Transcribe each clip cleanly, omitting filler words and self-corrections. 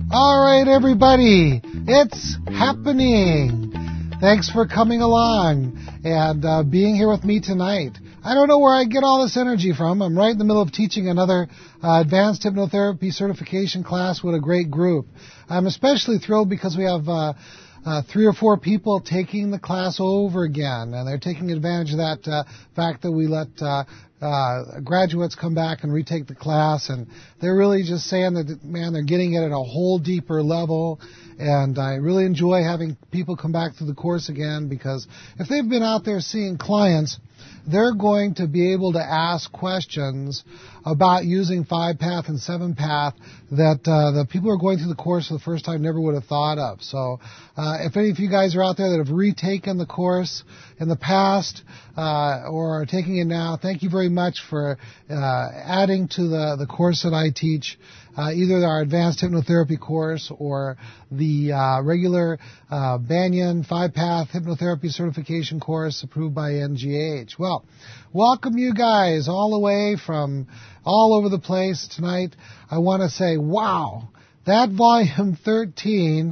All right, everybody, it's happening. Thanks for coming along and being here with me tonight. I don't know where I get all this energy from. I'm right in the middle of teaching another advanced hypnotherapy certification class with a great group. I'm especially thrilled because we have 3 or 4 people taking the class over again, and they're taking advantage of that fact that we let graduates come back and retake the class, and they're really just saying that, man, they're getting it at a whole deeper level, and I really enjoy having people come back through the course again, because if they've been out there seeing clients, they're going to be able to ask questions about using 5-path and 7-path that the people who are going through the course for the first time never would have thought of. So if any of you guys are out there that have retaken the course in the past or are taking it now, thank you very much for adding to the course that I teach, either our advanced hypnotherapy course or the regular Banyan 5-path hypnotherapy certification course approved by NGH. Well, welcome you guys all the way from all over the place tonight. I want to say, wow, that volume 13,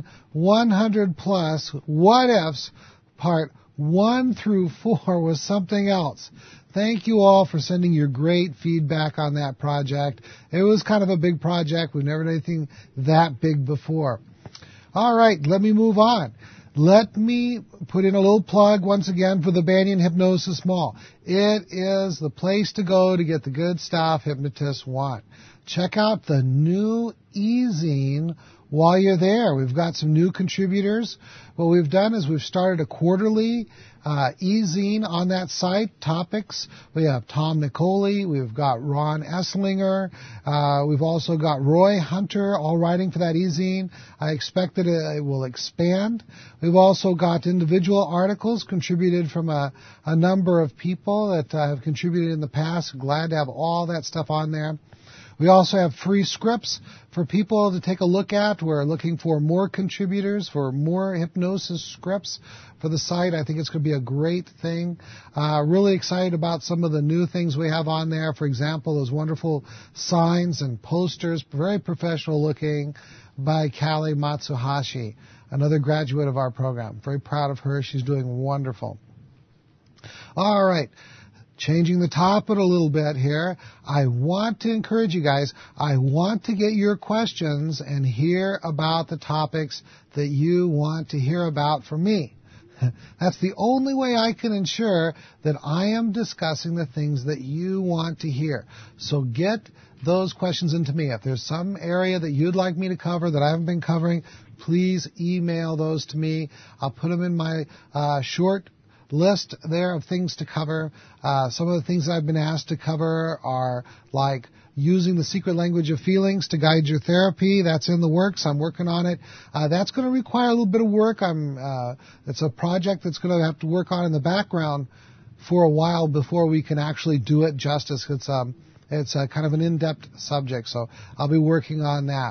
100 plus, what ifs, part 1 through 4 was something else. Thank you all for sending your great feedback on that project. It was kind of a big project. We've never done anything that big before. All right, let me move on. Let me put in a little plug once again for the Banyan Hypnosis Mall. It is the place to go to get the good stuff hypnotists want. Check out the new e-zine while you're there. We've got some new contributors. What we've done is we've started a quarterly e-zine on that site, topics. We have Tom Nicoli, we've got Ron Esslinger, we've also got Roy Hunter, all writing for that e-zine. I expect that it will expand. We've also got individual articles contributed from a number of people that have contributed in the past. Glad to have all that stuff on there. We also have free scripts for people to take a look at. We're looking for more contributors, for more hypnosis scripts for the site. I think it's going to be a great thing. Really excited about some of the new things we have on there. For example, those wonderful signs and posters, very professional looking, by Callie Matsuhashi, another graduate of our program. Very proud of her. She's doing wonderful. All right. Changing the topic a little bit here, I want to encourage you guys, I want to get your questions and hear about the topics that you want to hear about from me. That's the only way I can ensure that I am discussing the things that you want to hear. So get those questions into me. If there's some area that you'd like me to cover that I haven't been covering, please email those to me. I'll put them in my short list there of things to cover. Some of the things I've been asked to cover are like using the secret language of feelings to guide your therapy. That's in the works. I'm working on it. That's going to require a little bit of work. It's a project that's going to have to work on in the background for a while before we can actually do it justice. It's kind of an in-depth subject, so I'll be working on that.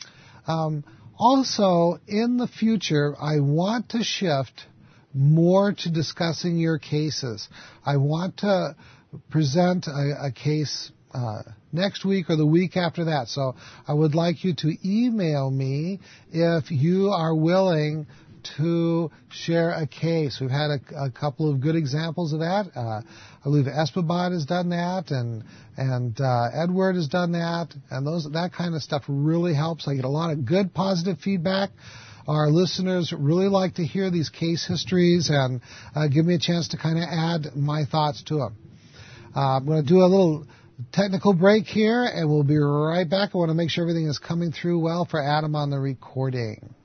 Also, in the future, I want to shift more to discussing your cases. I want to present a case next week or the week after that. So I would like you to email me if you are willing to share a case. We've had a couple of good examples of that. I believe Esteban has done that, and Edward has done that, and that kind of stuff really helps. I get a lot of good, positive feedback. Our listeners really like to hear these case histories and give me a chance to kind of add my thoughts to them. I'm going to do a little technical break here, and we'll be right back. I want to make sure everything is coming through well for Adam on the recording.